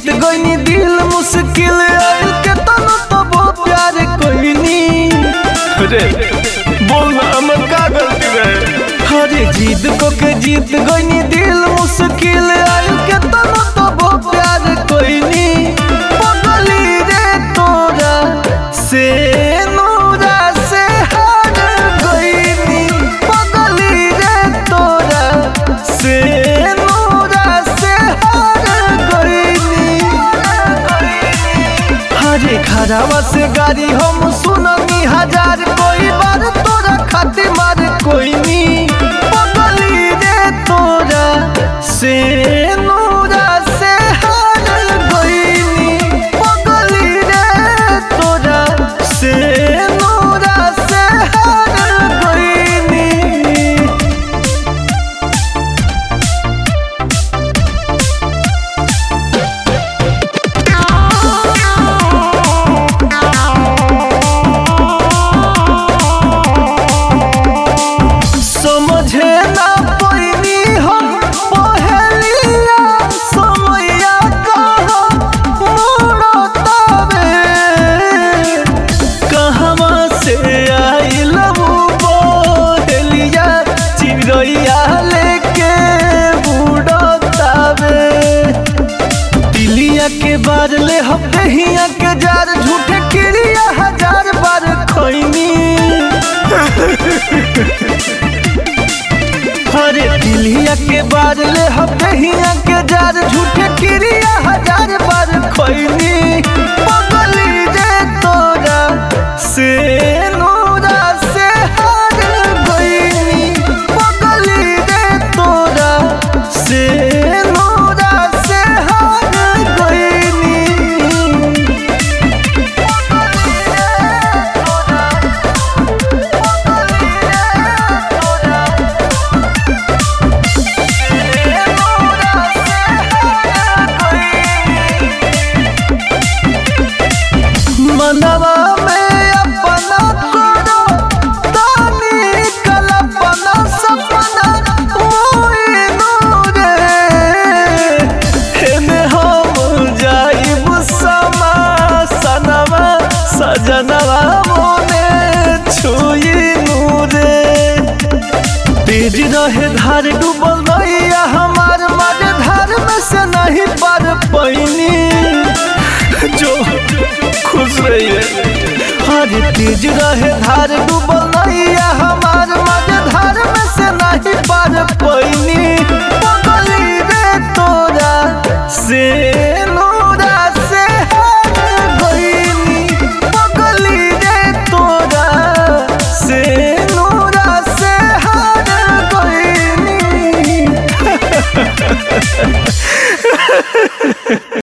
जीत गईनी दिल मुश्किल आइल के तनो तबो प्यार कोईनी अरे बोल ना हमर का गलती रहे। हरे जीत को के जीत गईनी दिल मुश्किल आइल के तनो तबो प्यार कोईनी पगली रे तोरा से नूरा से हार गईनी पगली रे तोरा से नूरा से हार गईनी हरे घरवा से गाड़ी हम सुननी हजार कोई बार तोरा खातिर मार कोई नी पगली रे तोरा से नूरा से हार गईनी पगली रे तोरा से नूरा से हार गईनी। समझे ना पैनी हम पहलिया समैया कहा मोड़तावे कहवा से आइल बहेलिया चिड़ैया लेके बुड़तावे दिलिया के बार ले हम दहिया के जार झूठे क्रिया हजार बार खैनी हरे दिलिया के बार ले हम दहिया के जार झूठे क्रिया हजार बार खैनी पगली रे तोरा से नूरा से हार गईनी पगली रे तोरा से नूरा से हार गईनी। मनवा में अपना करो तानी कल्पना सपना ओए नूरे हेने हम जाइब समा सनवा सजनवा मोने छुई नूरे तेज रहे धार डूबल नैया हमार मज धार में से नहीं पार पैनी जो खुश रहिए हरे तेज रहे धार डूबल नैया हमार मज धार में से नहीं